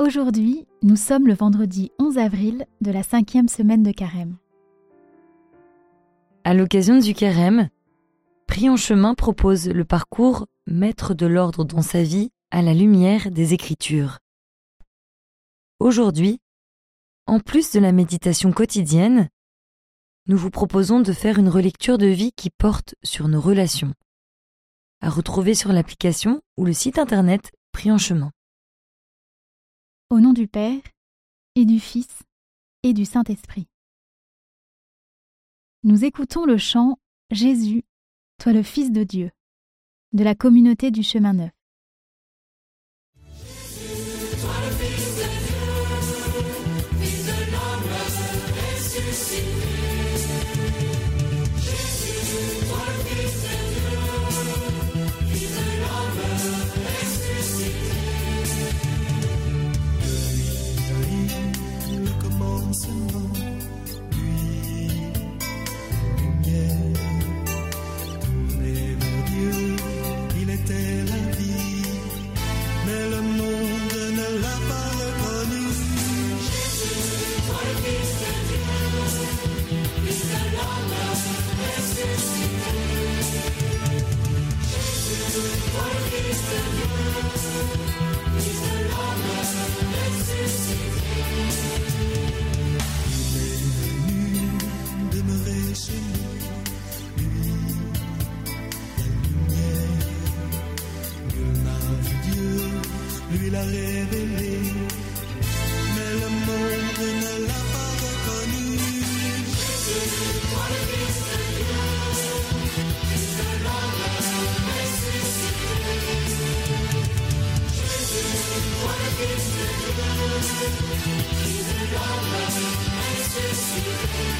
Aujourd'hui, nous sommes le vendredi 11 avril de la 5e semaine de Carême. À l'occasion du Carême, Prie en chemin propose le parcours Mettre de l'ordre dans sa vie à la lumière des Écritures. Aujourd'hui, en plus de la méditation quotidienne, nous vous proposons de faire une relecture de vie qui porte sur nos relations, à retrouver sur l'application ou le site internet Prie en chemin. Au nom du Père, et du Fils, et du Saint-Esprit. Nous écoutons le chant « Jésus, toi le Fils de Dieu » de la communauté du Chemin Neuf. Jésus, toi le Fils de Dieu, Fils de l'homme ressuscité. Jésus, toi le Fils de Dieu, Fils de l'homme ressuscité. Depuis le commencement, lui, lumière, tourné vers Dieu, il était la vie, mais le monde ne l'a pas reconnu. Jésus, toi le Fils de Dieu, Fils de l'homme ressuscité. Jésus, toi le Fils de Dieu, Fils de l'homme ressuscité. Il est venu demeurer chez nous, lui, la lumière. Nul n'a vu Dieu, lui l'a révélé, mais le monde ne l'a pas reconnu. Jésus, toi le Fils de Dieu, Fils de l'homme ressuscité. Jésus, toi le Fils de Dieu, Fils de l'homme ressuscité.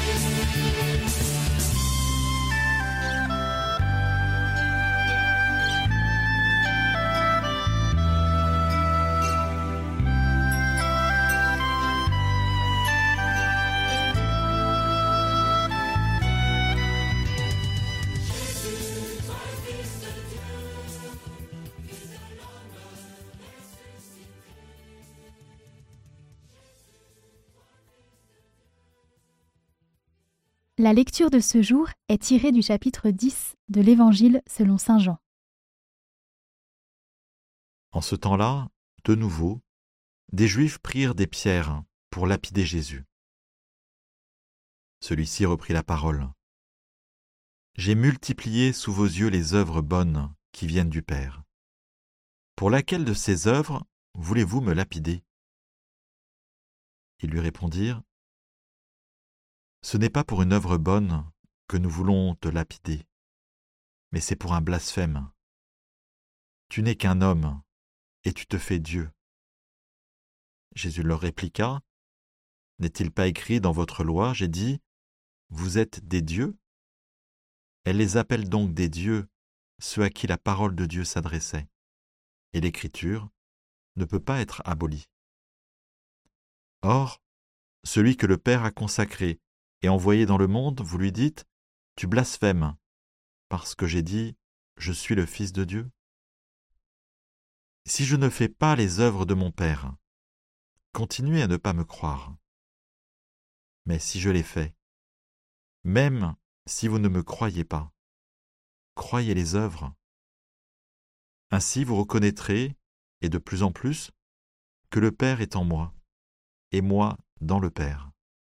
La lecture de ce jour est tirée du chapitre 10 de l'Évangile selon saint Jean. En ce temps-là, de nouveau, des Juifs prirent des pierres pour lapider Jésus. Celui-ci reprit la parole. « J'ai multiplié sous vos yeux les œuvres bonnes qui viennent du Père. Pour laquelle de ces œuvres voulez-vous me lapider ?» Ils lui répondirent, « Ce n'est pas pour une œuvre bonne que nous voulons te lapider, mais c'est pour un blasphème. Tu n'es qu'un homme, et tu te fais Dieu. » Jésus leur répliqua, « N'est-il pas écrit dans votre loi, j'ai dit, vous êtes des dieux ?» Elle les appelle donc des dieux, ceux à qui la parole de Dieu s'adressait, et l'Écriture ne peut pas être abolie. Or, celui que le Père a consacré et envoyé dans le monde, vous lui dites, « Tu blasphèmes, parce que j'ai dit, je suis le Fils de Dieu. » Si je ne fais pas les œuvres de mon Père, continuez à ne pas me croire. Mais si je les fais, même si vous ne me croyez pas, croyez les œuvres. Ainsi vous reconnaîtrez, et de plus en plus, que le Père est en moi, et moi dans le Père.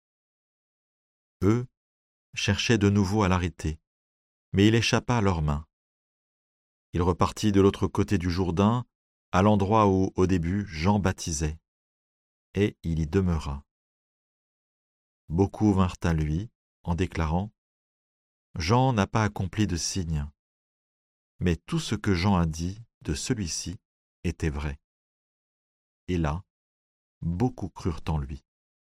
Eux cherchaient de nouveau à l'arrêter, mais il échappa à leurs mains. Il repartit de l'autre côté du Jourdain, à l'endroit où, au début, Jean baptisait, et il y demeura. Beaucoup vinrent à lui, en déclarant « Jean n'a pas accompli de signe, mais tout ce que Jean a dit de celui-ci était vrai. » Et là, beaucoup crurent en lui.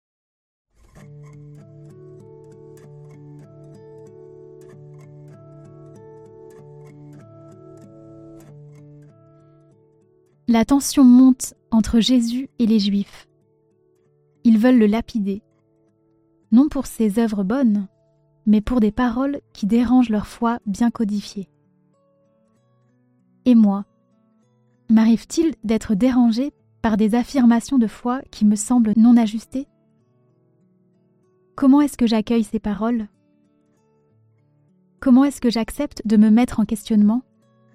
La tension monte entre Jésus et les Juifs. Ils veulent le lapider, non pour ses œuvres bonnes, mais pour des paroles qui dérangent leur foi bien codifiée. Et moi, m'arrive-t-il d'être dérangé par des affirmations de foi qui me semblent non ajustées? Comment est-ce que j'accueille ces paroles? Comment est-ce que j'accepte de me mettre en questionnement?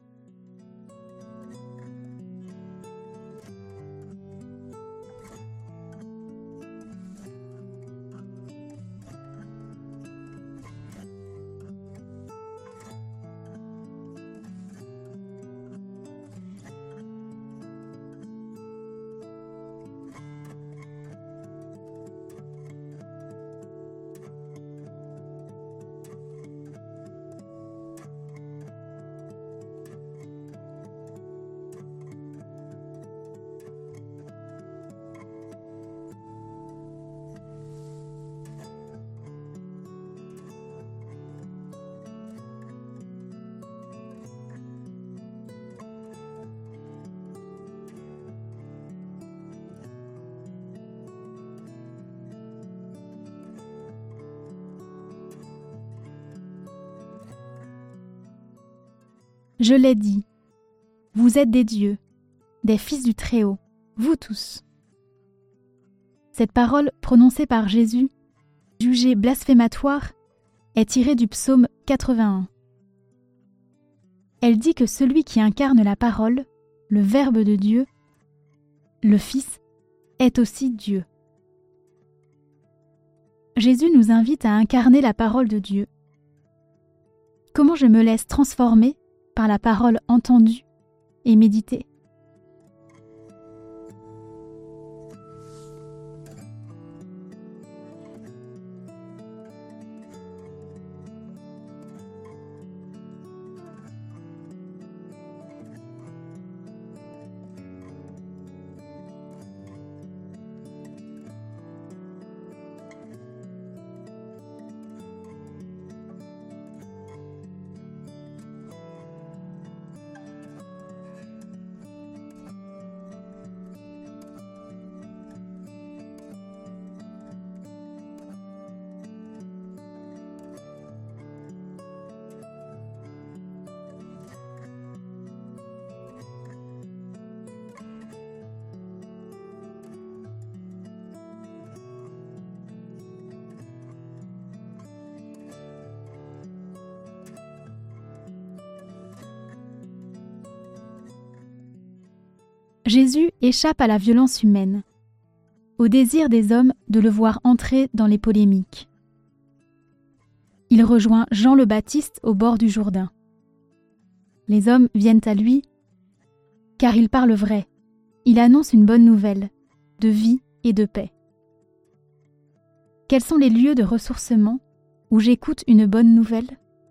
Je l'ai dit, vous êtes des dieux, des fils du Très-Haut, vous tous. Cette parole prononcée par Jésus, jugée blasphématoire, est tirée du psaume 81. Elle dit que celui qui incarne la parole, le Verbe de Dieu, le Fils, est aussi Dieu. Jésus nous invite à incarner la parole de Dieu. Comment je me laisse transformer par la parole entendue et méditée? Jésus échappe à la violence humaine, au désir des hommes de le voir entrer dans les polémiques. Il rejoint Jean le Baptiste au bord du Jourdain. Les hommes viennent à lui, car il parle vrai. Il annonce une bonne nouvelle, de vie et de paix. Quels sont les lieux de ressourcement où j'écoute une bonne nouvelle ?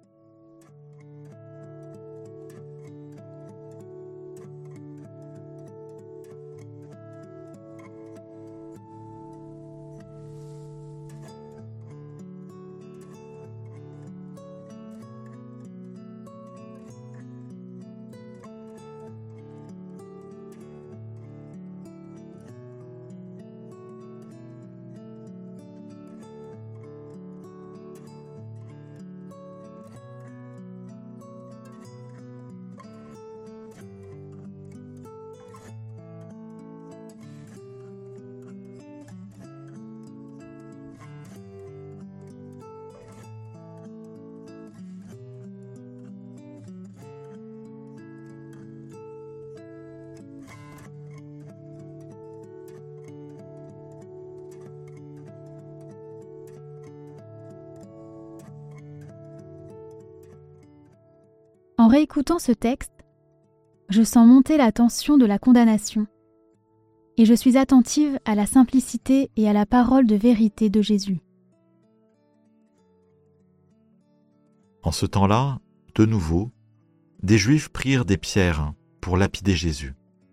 En réécoutant ce texte, je sens monter la tension de la condamnation et je suis attentive à la simplicité et à la parole de vérité de Jésus. En ce temps-là, de nouveau, des Juifs prirent des pierres pour lapider Jésus.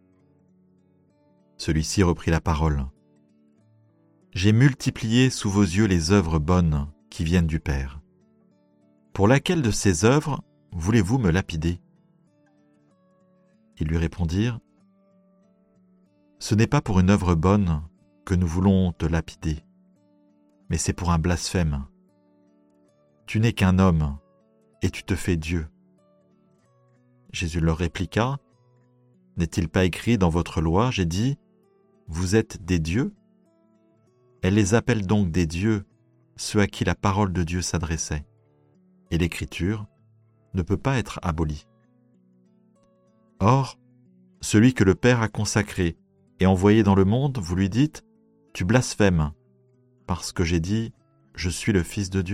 Celui-ci reprit la parole. « J'ai multiplié sous vos yeux les œuvres bonnes qui viennent du Père. Pour laquelle de ces œuvres voulez-vous me lapider ?» Ils lui répondirent, « Ce n'est pas pour une œuvre bonne que nous voulons te lapider, mais c'est pour un blasphème. Tu n'es qu'un homme, et tu te fais Dieu. » Jésus leur répliqua, « N'est-il pas écrit dans votre loi, j'ai dit, vous êtes des dieux ?» Elle les appelle donc des dieux, ceux à qui la parole de Dieu s'adressait. Et l'Écriture ne peut pas être abolie. Or, celui que le Père a consacré et envoyé dans le monde, vous lui dites « Tu blasphèmes, parce que j'ai dit « Je suis le Fils de Dieu ».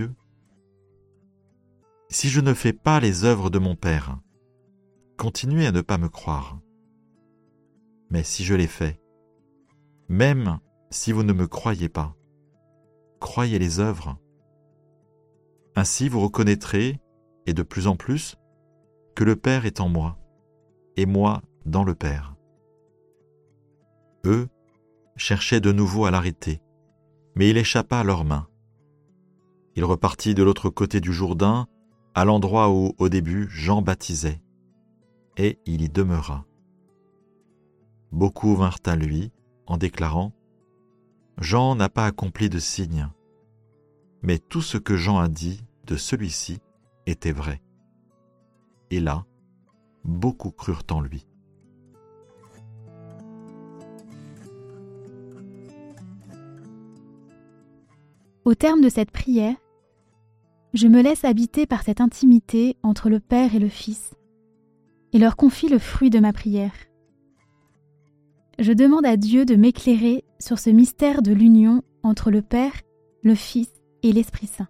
Si je ne fais pas les œuvres de mon Père, continuez à ne pas me croire. Mais si je les fais, même si vous ne me croyez pas, croyez les œuvres. Ainsi vous reconnaîtrez, et de plus en plus, que le Père est en moi, et moi dans le Père. Eux cherchaient de nouveau à l'arrêter, mais il échappa à leurs mains. Il repartit de l'autre côté du Jourdain, à l'endroit où, au début, Jean baptisait, et il y demeura. Beaucoup vinrent à lui, en déclarant « Jean n'a pas accompli de signe, mais tout ce que Jean a dit de celui-ci était vrai. » Et là, beaucoup crurent en lui. Au terme de cette prière, je me laisse habiter par cette intimité entre le Père et le Fils, et leur confie le fruit de ma prière. Je demande à Dieu de m'éclairer sur ce mystère de l'union entre le Père, le Fils et l'Esprit Saint.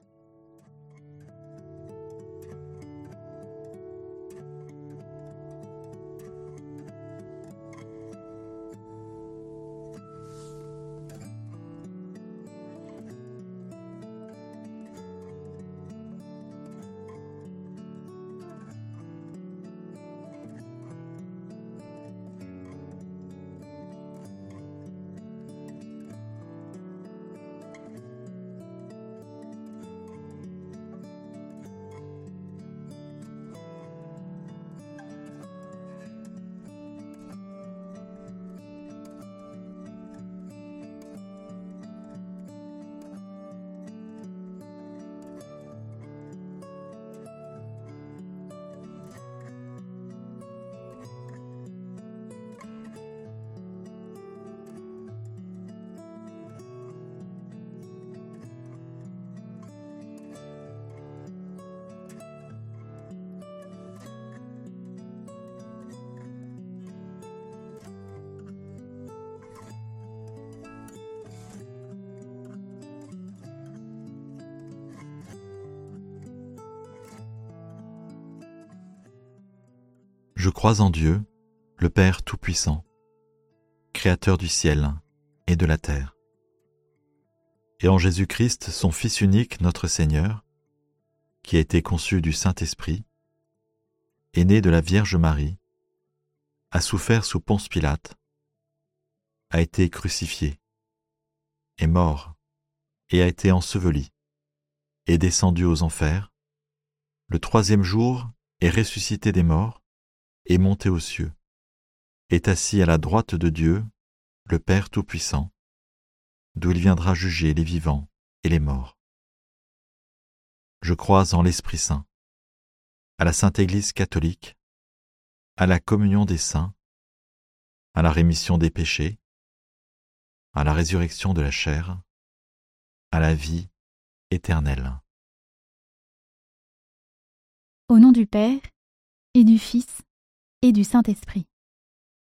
Je crois en Dieu, le Père Tout-Puissant, Créateur du ciel et de la terre, et en Jésus-Christ, son Fils unique, notre Seigneur, qui a été conçu du Saint-Esprit, est né de la Vierge Marie, a souffert sous Ponce Pilate, a été crucifié, est mort et a été enseveli, est descendu aux enfers, le troisième jour est ressuscité des morts, est monté aux cieux, est assis à la droite de Dieu, le Père Tout-Puissant, d'où il viendra juger les vivants et les morts. Je crois en l'Esprit Saint, à la Sainte Église catholique, à la communion des saints, à la rémission des péchés, à la résurrection de la chair, à la vie éternelle. Au nom du Père, et du Fils, et du Saint-Esprit.